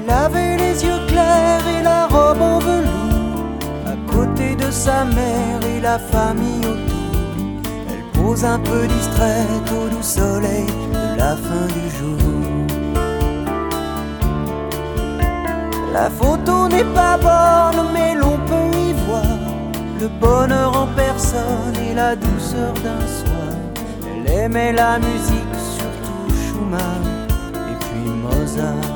Il avait les yeux clairs et la robe en velours. À côté de sa mère et la famille autour, elle pose un peu distraite au doux soleil de la fin du jour. La photo n'est pas bonne, mais l'on peut y voir le bonheur en personne et la douceur d'un soir. Elle aimait la musique, surtout Schumann et puis Mozart.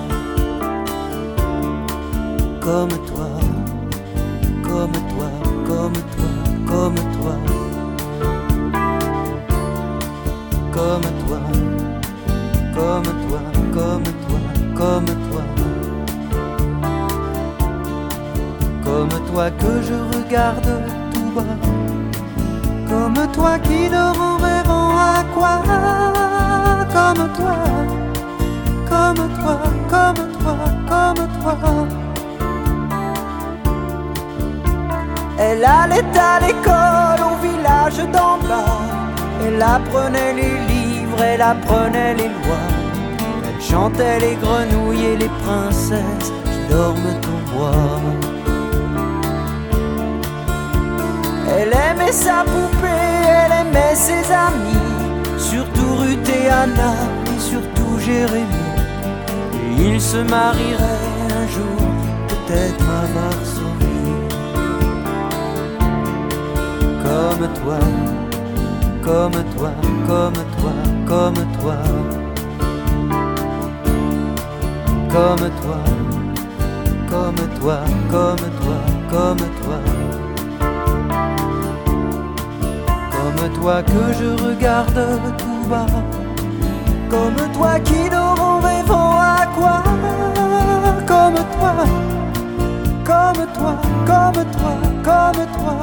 Comme toi, comme toi, comme toi, comme toi, comme toi, comme toi, comme toi, comme toi, comme toi que je regarde tout bas, comme toi qui dort en rêvant à quoi, comme toi, comme toi, comme toi, comme toi. Elle allait à l'école au village d'en bas. Elle apprenait les livres, elle apprenait les lois. Elle chantait les grenouilles et les princesses qui dorment au bois. Elle aimait sa poupée, elle aimait ses amis, surtout Ruth et Anna et surtout Jérémie. Et ils se marieraient un jour, peut-être à Varsovie. Comme toi, comme toi, comme toi, comme toi, comme toi, comme toi, comme toi, comme toi, comme toi que je regarde tout bas, comme toi qui dort en rêvant à quoi, comme toi, comme toi, comme toi, comme toi.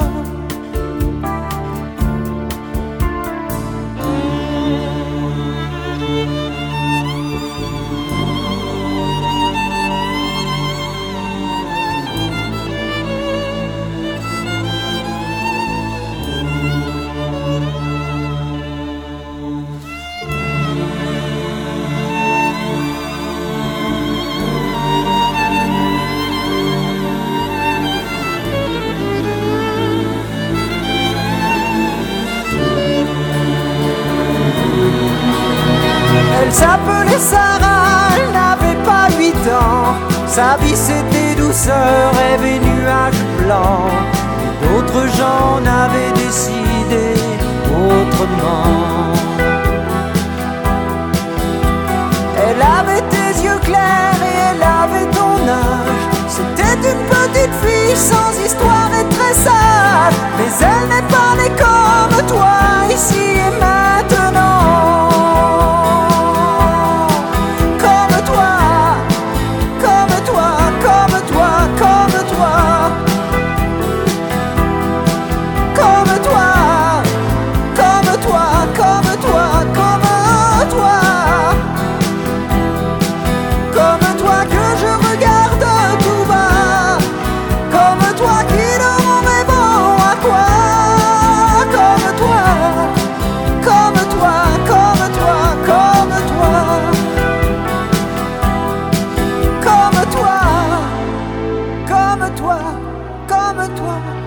Elle s'appelait Sarah, elle n'avait pas 8 ans. Sa vie c'était douceur, rêve et nuages blancs. Et d'autres gens n'avaient décidé autrement. Elle avait tes yeux clairs et elle avait ton âge. C'était une petite fille sans histoire et très sage. Mais elle n'est pas née comme toi, ici et maintenant. Comme toi,